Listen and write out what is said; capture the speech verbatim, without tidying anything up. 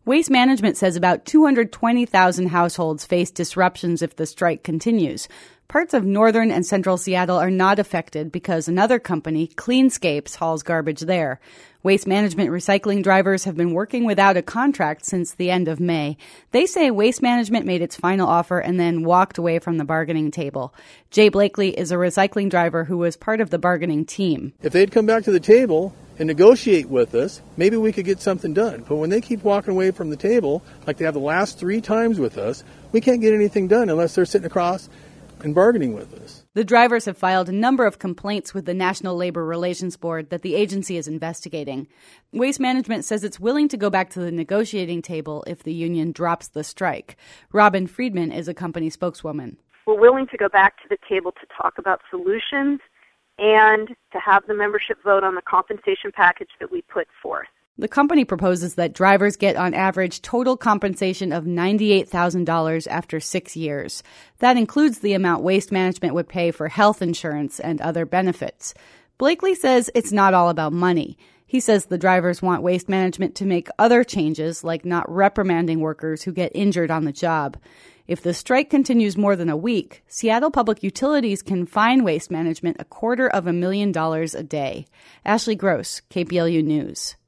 Waste Management says about two hundred twenty thousand households face disruptions if the strike continues. Parts of northern and central Seattle are not affected because another company, Cleanscapes, hauls garbage there. Waste Management recycling drivers have been working without a contract since the end of May. They say Waste Management made its final offer and then walked away from the bargaining table. Jay Blakely is a recycling driver who was part of the bargaining team. If they'd come back to the table and negotiate with us, maybe we could get something done. But when they keep walking away from the table, like they have the last three times with us, we can't get anything done unless they're sitting across and bargaining with us. The drivers have filed a number of complaints with the National Labor Relations Board that the agency is investigating. Waste Management says it's willing to go back to the negotiating table if the union drops the strike. Robin Friedman is a company spokeswoman. We're willing to go back to the table to talk about solutions and to have the membership vote on the compensation package that we put forth. The company proposes that drivers get on average total compensation of ninety-eight thousand dollars after six years. That includes the amount Waste Management would pay for health insurance and other benefits. Blakely says it's not all about money. He says the drivers want Waste Management to make other changes, like not reprimanding workers who get injured on the job. If the strike continues more than a week, Seattle Public Utilities can fine Waste Management a quarter of a million dollars a day. Ashley Gross, K P L U News.